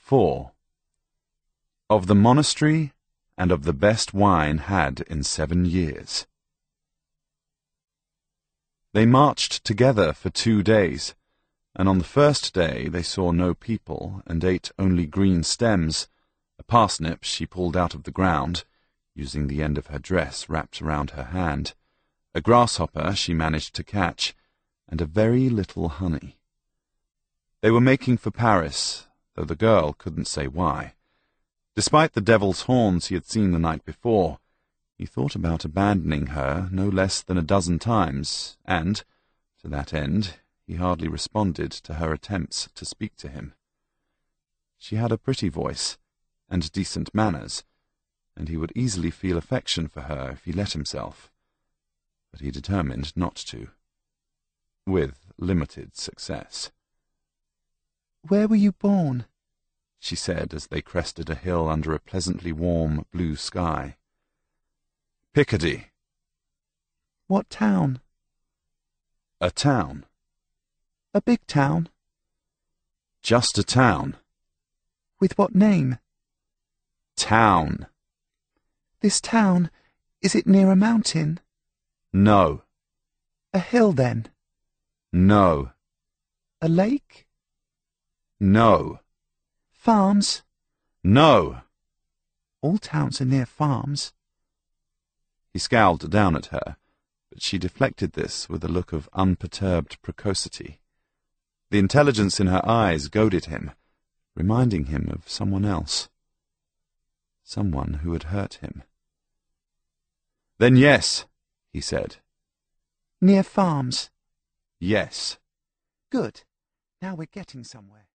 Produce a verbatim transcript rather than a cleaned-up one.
four. Of the monastery and of the best wine had in seven years. They marched together for two days, and on the first day they saw no people, and ate only green stems, a parsnip she pulled out of the ground, using the end of her dress wrapped around her hand, a grasshopper she managed to catch, and a very little honey. They were making for Paris, though the girl couldn't say why. Despite the devil's horns he had seen the night before, he thought about abandoning her no less than a dozen times, and, to that end, he hardly responded to her attempts to speak to him. She had a pretty voice, and decent manners, and he would easily feel affection for her if he let himself. But he determined not to. With limited success. "Where were you born?" she said as they crested a hill under a pleasantly warm blue sky. "Picardy." "What town?" "A town." "A big town?" "Just a town." "With what name?" "Town." "This town, is it near a mountain?" "No." "A hill, then?" "No." "A lake?" "No." "Farms?" "No." "All towns are near farms." He scowled down at her, but she deflected this with a look of unperturbed precocity. The intelligence in her eyes goaded him, reminding him of someone else. Someone who had hurt him. "Then yes," he said. "Near farms?" "Yes." "Good. Now we're getting somewhere."